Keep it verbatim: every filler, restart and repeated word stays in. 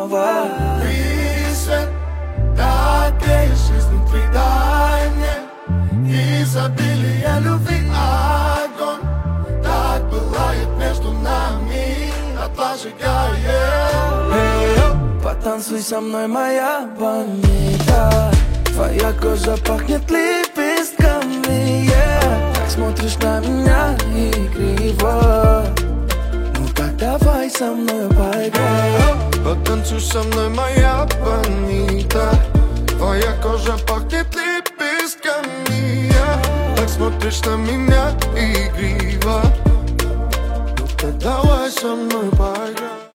снова. Ты свет, так греешь изнутри, дай мне изобилие любви, огонь. Так бывает между нами, отложигает. Эй, потанцуй со мной, моя Бонита. Твоя кожа пахнет лепестками, yeah. Так смотришь на меня игриво. Ну так давай со мной поиграй. Потанцуй со мной, моя Бонита.